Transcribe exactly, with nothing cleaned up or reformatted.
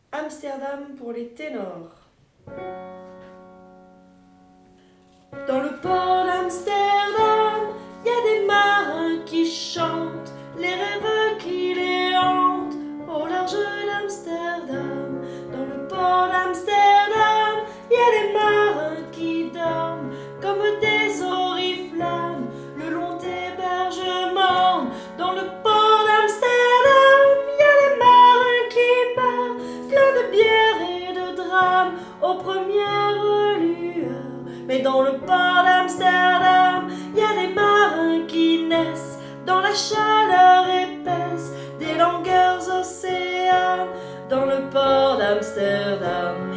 Amsterdam pour les ténors. Dans le port d'Amsterdam, y a des marins qui chantent, les rêves qui les hantent au large d'Amsterdam. Dans le port d'Amsterdam, y a des marins qui dorment comme des oriflammes le long des berges mornes. Dans le port d'Amsterdam, y a des marins qui meurent, pleins de bière et de drames aux premières lueurs. Mais dans le port d'Amsterdam, y a des marins qui naissent dans la chaleur épaisse des longueurs océanes. Dans le port d'Amsterdam.